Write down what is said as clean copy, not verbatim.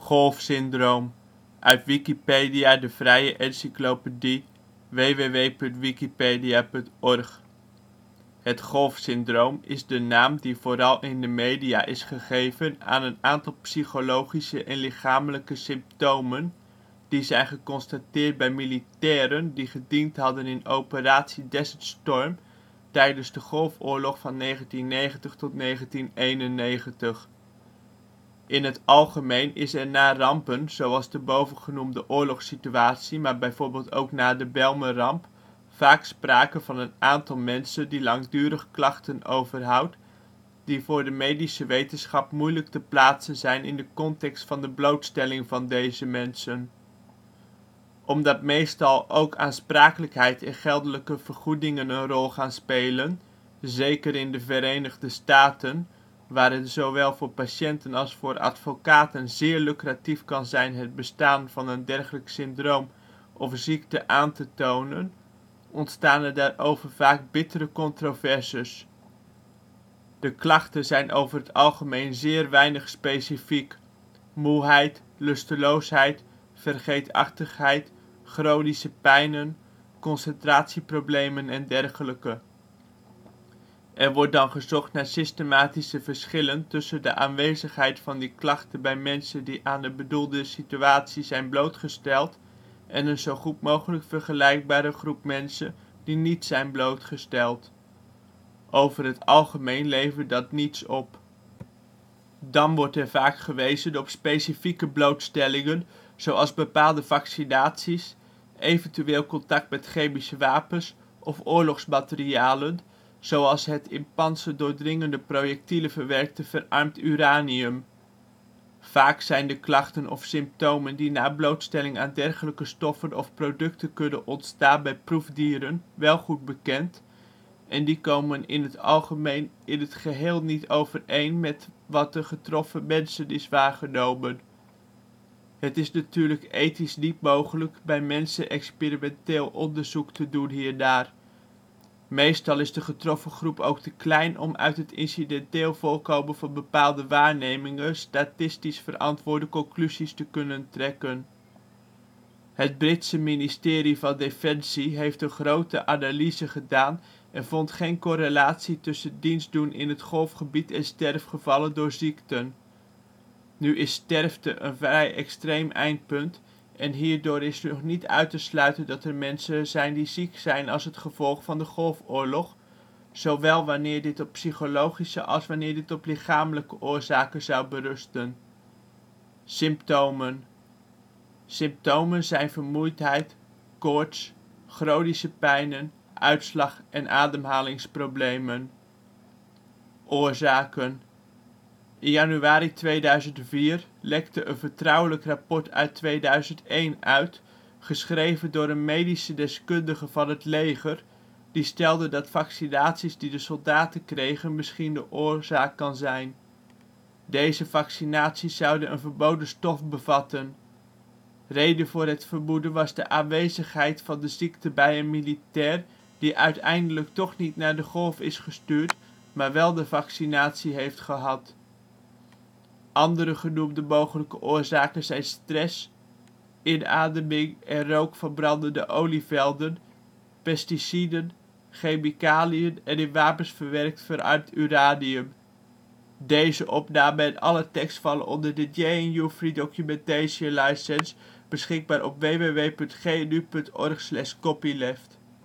Golfsyndroom, uit Wikipedia, de vrije encyclopedie. www.wikipedia.org. Het golfsyndroom is de naam die vooral in de media is gegeven aan een aantal psychologische en lichamelijke symptomen die zijn geconstateerd bij militairen die gediend hadden in Operatie Desert Storm tijdens de Golfoorlog van 1990 tot 1991. In het algemeen is er na rampen zoals de bovengenoemde oorlogssituatie, maar bijvoorbeeld ook na de Bijlmerramp, vaak sprake van een aantal mensen die langdurig klachten overhoudt die voor de medische wetenschap moeilijk te plaatsen zijn in de context van de blootstelling van deze mensen. Omdat meestal ook aansprakelijkheid en geldelijke vergoedingen een rol gaan spelen, zeker in de Verenigde Staten, waar het zowel voor patiënten als voor advocaten zeer lucratief kan zijn het bestaan van een dergelijk syndroom of ziekte aan te tonen, ontstaan er daarover vaak bittere controverses. De klachten zijn over het algemeen zeer weinig specifiek: moeheid, lusteloosheid, vergeetachtigheid, chronische pijnen, concentratieproblemen en dergelijke. Er wordt dan gezocht naar systematische verschillen tussen de aanwezigheid van die klachten bij mensen die aan de bedoelde situatie zijn blootgesteld en een zo goed mogelijk vergelijkbare groep mensen die niet zijn blootgesteld. Over het algemeen levert dat niets op. Dan wordt er vaak gewezen op specifieke blootstellingen zoals bepaalde vaccinaties, eventueel contact met chemische wapens of oorlogsmaterialen, zoals het in pantserdoordringende projectielen verwerkte verarmd uranium. Vaak zijn de klachten of symptomen die na blootstelling aan dergelijke stoffen of producten kunnen ontstaan bij proefdieren wel goed bekend, en die komen in het algemeen in het geheel niet overeen met wat de getroffen mensen is waargenomen. Het is natuurlijk ethisch niet mogelijk bij mensen experimenteel onderzoek te doen hiernaar. Meestal is de getroffen groep ook te klein om uit het incidenteel voorkomen van bepaalde waarnemingen statistisch verantwoorde conclusies te kunnen trekken. Het Britse ministerie van Defensie heeft een grote analyse gedaan en vond geen correlatie tussen dienstdoen in het Golfgebied en sterfgevallen door ziekten. Nu is sterfte een vrij extreem eindpunt en hierdoor is nog niet uit te sluiten dat er mensen zijn die ziek zijn als het gevolg van de Golfoorlog, zowel wanneer dit op psychologische als wanneer dit op lichamelijke oorzaken zou berusten. Symptomen. Symptomen zijn vermoeidheid, koorts, chronische pijnen, uitslag en ademhalingsproblemen. Oorzaken. In januari 2004 lekte een vertrouwelijk rapport uit 2001 uit, geschreven door een medische deskundige van het leger, die stelde dat vaccinaties die de soldaten kregen misschien de oorzaak kan zijn. Deze vaccinaties zouden een verboden stof bevatten. Reden voor het vermoeden was de aanwezigheid van de ziekte bij een militair die uiteindelijk toch niet naar de Golf is gestuurd, maar wel de vaccinatie heeft gehad. Andere genoemde mogelijke oorzaken zijn stress, inademing en rook van brandende olievelden, pesticiden, chemicaliën en in wapens verwerkt verarmd uranium. Deze opname en alle tekst vallen onder de GNU Free Documentation License, beschikbaar op www.gnu.org/copyleft.